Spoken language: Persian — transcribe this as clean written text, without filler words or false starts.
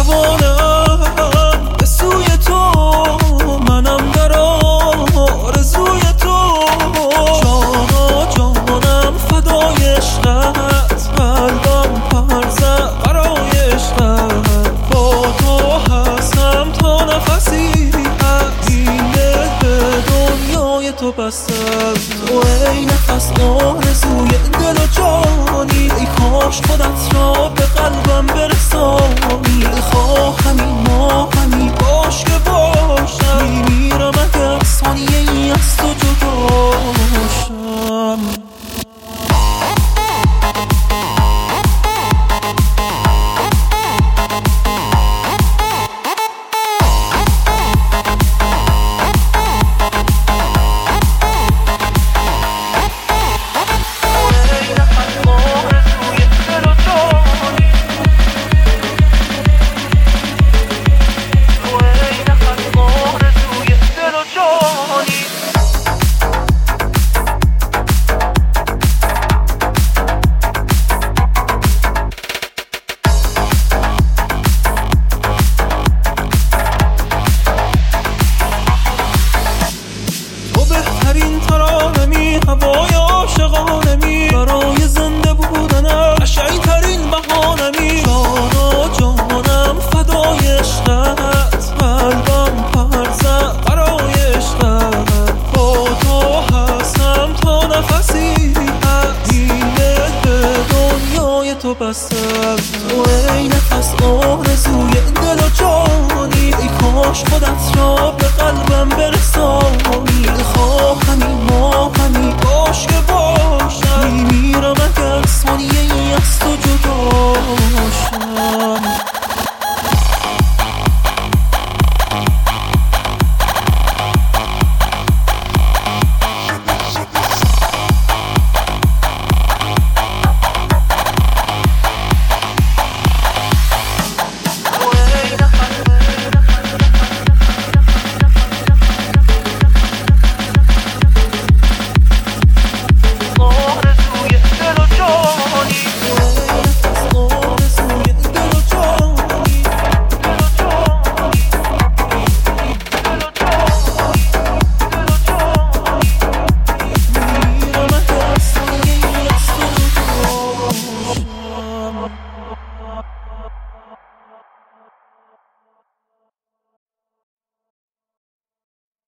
روانم به سوی تو، منم در آرزوی تو. جانا جانم فدای عشقت، قلبم پر زد برای عشقت. با تو هستم تا نفسی هست، این دل به دنیای تو بستم. تو ای نفس آرزوی دل و جانی، ای کاش خودت را به قلبم برسانی. خواهم ما همی باش که باشم، میمیرم اگر ثانیه ای از تو جدا باشم. بهترین ترانمی، هوای عاشقانمی، برای زنده بودنم قشنگ ترین بهانمی. جانا جانم فدای عشقت، قلبم پر زد برای عشقت. با تو هستم تا نفسی هست، این دل به دنیای تو بستم. تو ای نفس آرزوی دل و جانی، ای کاش خودت را به قلبم برسانی. خواهمی ما همی باش که باشم، میمیرم اگر ثانیه ای از تو جدا باشم.